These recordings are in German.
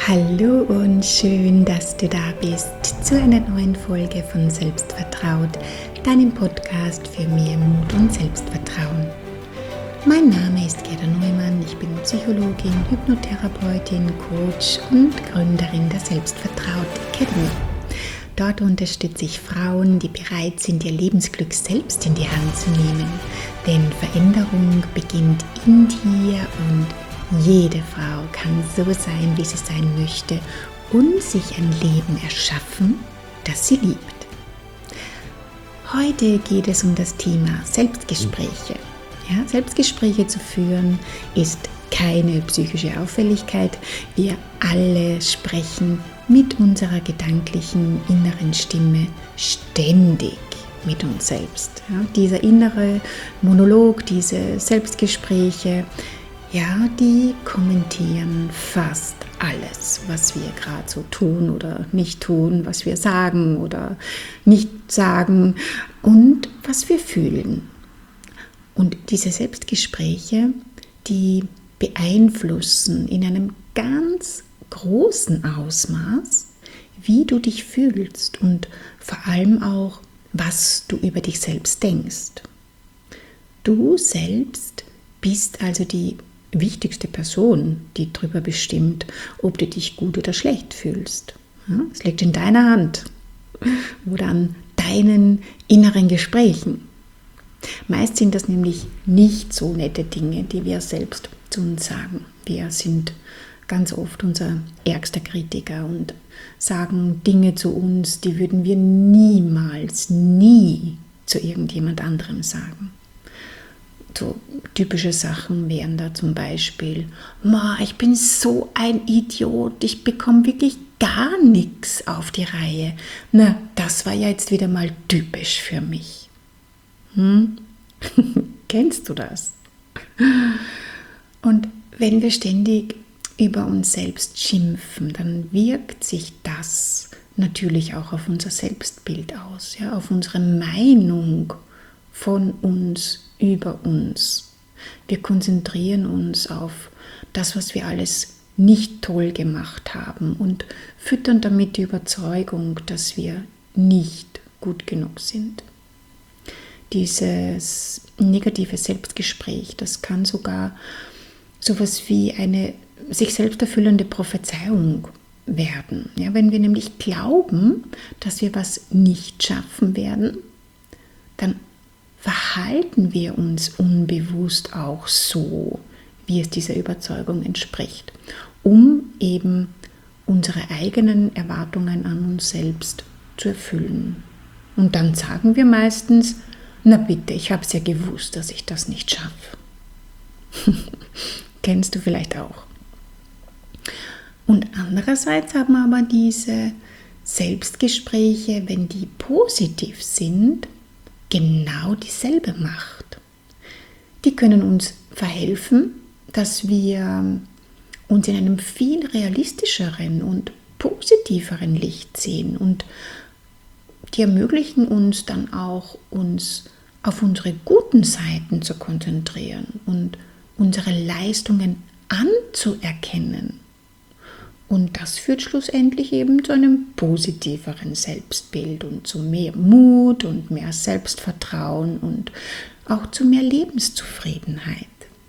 Hallo und schön, dass du da bist zu einer neuen Folge von Selbstvertraut, deinem Podcast für mehr Mut und Selbstvertrauen. Mein Name ist Gerda Neumann, ich bin Psychologin, Hypnotherapeutin, Coach und Gründerin der Selbstvertraut Academy. Dort unterstütze ich Frauen, die bereit sind, ihr Lebensglück selbst in die Hand zu nehmen, denn Veränderung beginnt in dir und jede Frau kann so sein, wie sie sein möchte und sich ein Leben erschaffen, das sie liebt. Heute geht es um das Thema Selbstgespräche. Ja, Selbstgespräche zu führen ist keine psychische Auffälligkeit. Wir alle sprechen mit unserer gedanklichen inneren Stimme ständig mit uns selbst. Ja, dieser innere Monolog, diese Selbstgespräche, ja, die kommentieren fast alles, was wir gerade so tun oder nicht tun, was wir sagen oder nicht sagen und was wir fühlen. Und diese Selbstgespräche, die beeinflussen in einem ganz großen Ausmaß, wie du dich fühlst und vor allem auch, was du über dich selbst denkst. Du selbst bist also die wichtigste Person, die darüber bestimmt, ob du dich gut oder schlecht fühlst. Ja, es liegt in deiner Hand oder an deinen inneren Gesprächen. Meist sind das nämlich nicht so nette Dinge, die wir selbst zu uns sagen. Wir sind ganz oft unser ärgster Kritiker und sagen Dinge zu uns, die würden wir niemals, nie zu irgendjemand anderem sagen. So typische Sachen wären da zum Beispiel: ich bin so ein Idiot, ich bekomme wirklich gar nichts auf die Reihe. Na, das war ja jetzt wieder mal typisch für mich. Kennst du das? Und wenn wir ständig über uns selbst schimpfen, dann wirkt sich das natürlich auch auf unser Selbstbild aus, ja, auf unsere Meinung von uns, über uns. Wir konzentrieren uns auf das, was wir alles nicht toll gemacht haben und füttern damit die Überzeugung, dass wir nicht gut genug sind. Dieses negative Selbstgespräch, das kann sogar sowas wie eine sich selbst erfüllende Prophezeiung werden. Ja, wenn wir nämlich glauben, dass wir was nicht schaffen werden, dann verhalten wir uns unbewusst auch so, wie es dieser Überzeugung entspricht, um eben unsere eigenen Erwartungen an uns selbst zu erfüllen. Und dann sagen wir meistens: Na bitte, ich habe es ja gewusst, dass ich das nicht schaffe. Kennst du vielleicht auch. Und andererseits haben aber diese Selbstgespräche, wenn die positiv sind, genau dieselbe Macht. Die können uns verhelfen, dass wir uns in einem viel realistischeren und positiveren Licht sehen, und die ermöglichen uns dann auch, uns auf unsere guten Seiten zu konzentrieren und unsere Leistungen anzuerkennen. Und das führt schlussendlich eben zu einem positiveren Selbstbild und zu mehr Mut und mehr Selbstvertrauen und auch zu mehr Lebenszufriedenheit.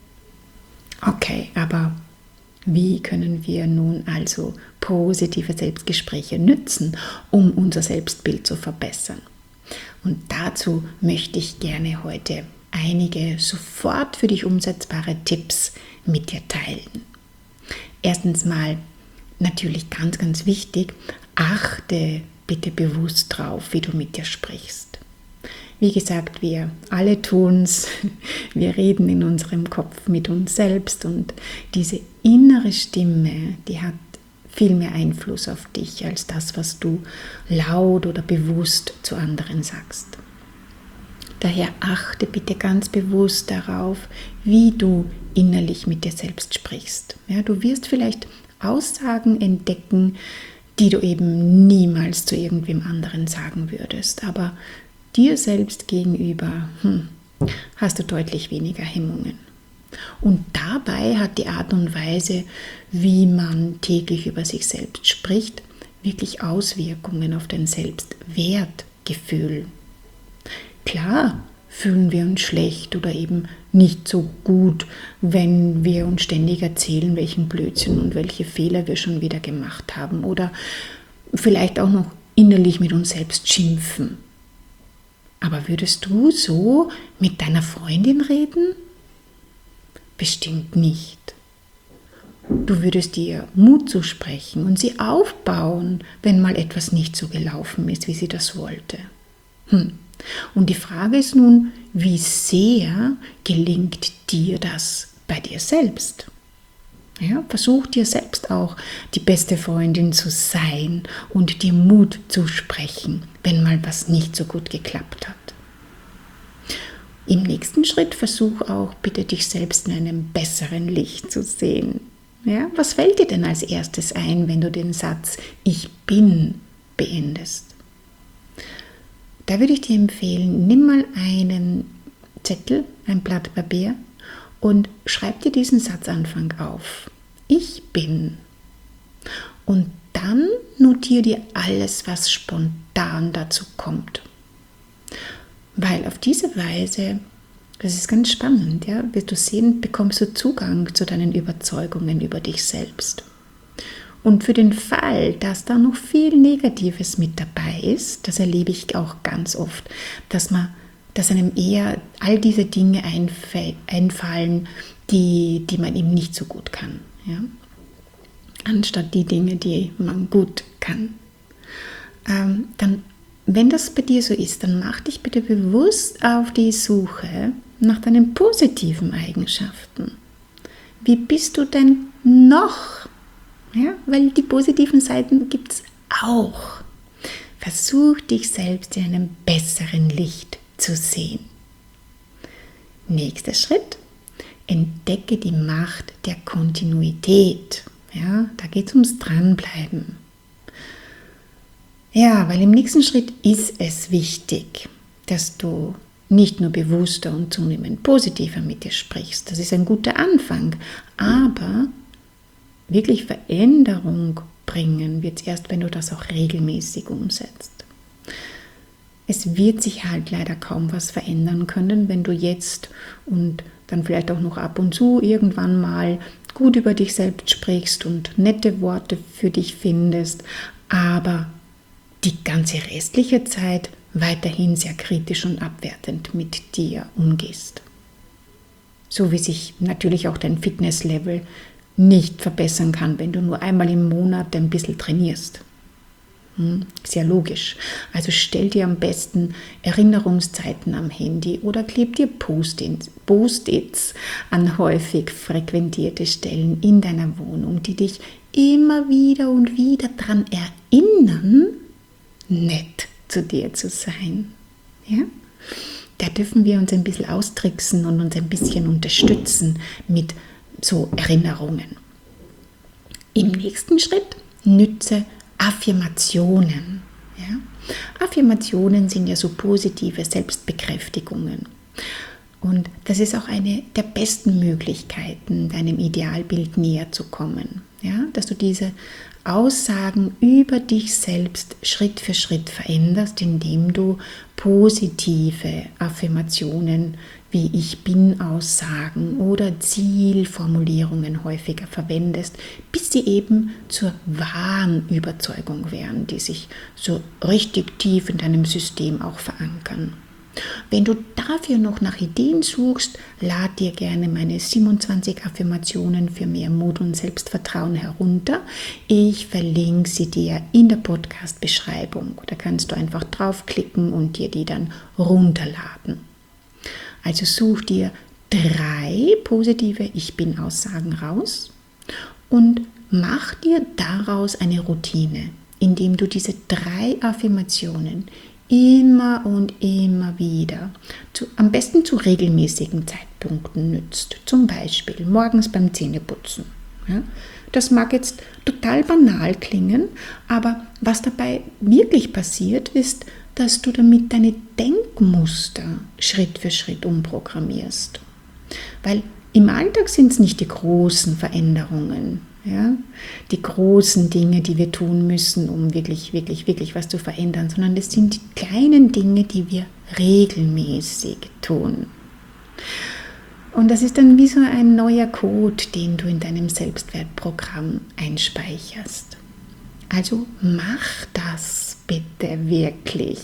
Okay, aber wie können wir nun also positive Selbstgespräche nützen, um unser Selbstbild zu verbessern? Und dazu möchte ich gerne heute einige sofort für dich umsetzbare Tipps mit dir teilen. Erstens mal, natürlich ganz, ganz wichtig, achte bitte bewusst drauf, wie du mit dir sprichst. Wie gesagt, wir alle tun es, wir reden in unserem Kopf mit uns selbst, und diese innere Stimme, die hat viel mehr Einfluss auf dich als das, was du laut oder bewusst zu anderen sagst. Daher achte bitte ganz bewusst darauf, wie du innerlich mit dir selbst sprichst. Ja, du wirst vielleicht Aussagen entdecken, die du eben niemals zu irgendwem anderen sagen würdest. Aber dir selbst gegenüber hast du deutlich weniger Hemmungen. Und dabei hat die Art und Weise, wie man täglich über sich selbst spricht, wirklich Auswirkungen auf dein Selbstwertgefühl. Klar fühlen wir uns schlecht oder eben nicht so gut, wenn wir uns ständig erzählen, welchen Blödsinn und welche Fehler wir schon wieder gemacht haben oder vielleicht auch noch innerlich mit uns selbst schimpfen. Aber würdest du so mit deiner Freundin reden? Bestimmt nicht. Du würdest ihr Mut zusprechen und sie aufbauen, wenn mal etwas nicht so gelaufen ist, wie sie das wollte. Und die Frage ist nun, wie sehr gelingt dir das bei dir selbst? Ja, versuch dir selbst auch die beste Freundin zu sein und dir Mut zu sprechen, wenn mal was nicht so gut geklappt hat. Im nächsten Schritt versuch auch bitte dich selbst in einem besseren Licht zu sehen. Ja, was fällt dir denn als erstes ein, wenn du den Satz Ich bin beendest? Da würde ich dir empfehlen, nimm mal einen Zettel, ein Blatt Papier und schreib dir diesen Satzanfang auf. Ich bin. Und dann notiere dir alles, was spontan dazu kommt. Weil auf diese Weise, das ist ganz spannend, ja, wirst du sehen, bekommst du Zugang zu deinen Überzeugungen über dich selbst. Und für den Fall, dass da noch viel Negatives mit dabei ist, das erlebe ich auch ganz oft, dass einem eher all diese Dinge einfallen, die man eben nicht so gut kann, ja? Anstatt die Dinge, die man gut kann. Dann, wenn das bei dir so ist, dann mach dich bitte bewusst auf die Suche nach deinen positiven Eigenschaften. Wie bist du denn noch? Ja, weil die positiven Seiten gibt es auch. Versuch dich selbst in einem besseren Licht zu sehen. Nächster Schritt, entdecke die Macht der Kontinuität. Ja, da geht es ums Dranbleiben. Ja, weil im nächsten Schritt ist es wichtig, dass du nicht nur bewusster und zunehmend positiver mit dir sprichst. Das ist ein guter Anfang, aber wirklich Veränderung bringen wird es erst, wenn du das auch regelmäßig umsetzt. Es wird sich halt leider kaum was verändern können, wenn du jetzt und dann vielleicht auch noch ab und zu irgendwann mal gut über dich selbst sprichst und nette Worte für dich findest, aber die ganze restliche Zeit weiterhin sehr kritisch und abwertend mit dir umgehst. So wie sich natürlich auch dein Fitnesslevel nicht verbessern kann, wenn du nur einmal im Monat ein bisschen trainierst. Sehr logisch. Also stell dir am besten Erinnerungszeiten am Handy oder kleb dir Post-its an häufig frequentierte Stellen in deiner Wohnung, die dich immer wieder und wieder daran erinnern, nett zu dir zu sein. Ja? Da dürfen wir uns ein bisschen austricksen und uns ein bisschen unterstützen mit so Erinnerungen. Im nächsten Schritt nütze Affirmationen. Ja? Affirmationen sind ja so positive Selbstbekräftigungen. Und das ist auch eine der besten Möglichkeiten, deinem Idealbild näher zu kommen. Ja? Dass du diese Aussagen über dich selbst Schritt für Schritt veränderst, indem du positive Affirmationen wie Ich bin Aussagen oder Zielformulierungen häufiger verwendest, bis sie eben zur wahren Überzeugung werden, die sich so richtig tief in deinem System auch verankern. Wenn du dafür noch nach Ideen suchst, lad dir gerne meine 27 Affirmationen für mehr Mut und Selbstvertrauen herunter. Ich verlinke sie dir in der Podcast-Beschreibung. Da kannst du einfach draufklicken und dir die dann runterladen. Also such dir 3 positive Ich-Bin-Aussagen raus und mach dir daraus eine Routine, indem du diese 3 Affirmationen immer und immer wieder, am besten zu regelmäßigen Zeitpunkten nützt. Zum Beispiel morgens beim Zähneputzen. Ja? Das mag jetzt total banal klingen, aber was dabei wirklich passiert, ist, dass du damit deine Denkmuster Schritt für Schritt umprogrammierst. Weil Im Alltag sind es nicht die großen Veränderungen, ja, die großen Dinge, die wir tun müssen, um wirklich, wirklich, wirklich was zu verändern, sondern es sind die kleinen Dinge, die wir regelmäßig tun. Und das ist dann wie so ein neuer Code, den du in deinem Selbstwertprogramm einspeicherst. Also mach das bitte wirklich.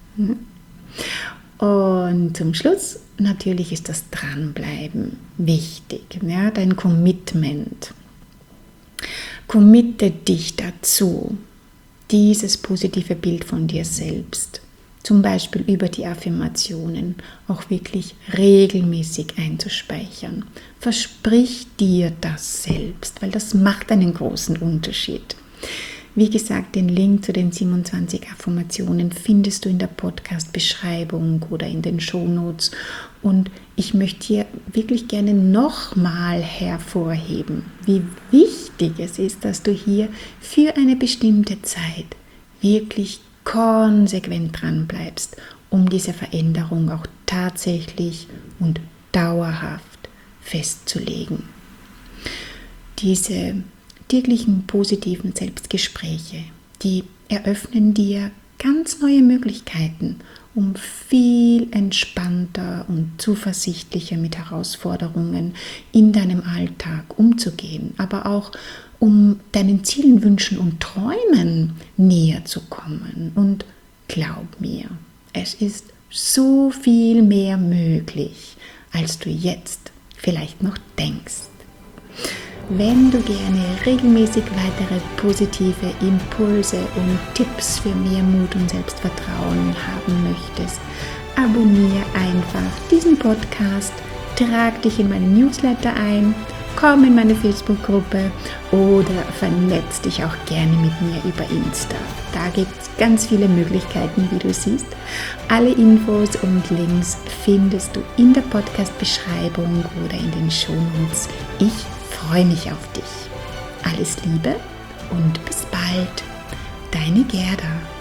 Und zum Schluss, natürlich ist das Dranbleiben wichtig, ja, dein Commitment. Committe dich dazu, dieses positive Bild von dir selbst, zum Beispiel über die Affirmationen, auch wirklich regelmäßig einzuspeichern. Versprich dir das selbst, weil das macht einen großen Unterschied. Wie gesagt, den Link zu den 27 Affirmationen findest du in der Podcast-Beschreibung oder in den Shownotes. Und ich möchte hier wirklich gerne nochmal hervorheben, wie wichtig es ist, dass du hier für eine bestimmte Zeit wirklich konsequent dran bleibst, um diese Veränderung auch tatsächlich und dauerhaft festzulegen. Diese täglichen positiven Selbstgespräche, die eröffnen dir ganz neue Möglichkeiten, um viel entspannter und zuversichtlicher mit Herausforderungen in deinem Alltag umzugehen, aber auch um deinen Zielen, Wünschen und Träumen näher zu kommen. Und glaub mir, es ist so viel mehr möglich, als du jetzt vielleicht noch denkst. Wenn du gerne regelmäßig weitere positive Impulse und Tipps für mehr Mut und Selbstvertrauen haben möchtest, abonniere einfach diesen Podcast, trag dich in meinen Newsletter ein, komm in meine Facebook-Gruppe oder vernetz dich auch gerne mit mir über Insta. Da gibt es ganz viele Möglichkeiten, wie du siehst. Alle Infos und Links findest du in der Podcast-Beschreibung oder in den Shownotes. Ich freue mich auf dich. Alles Liebe und bis bald. Deine Gerda.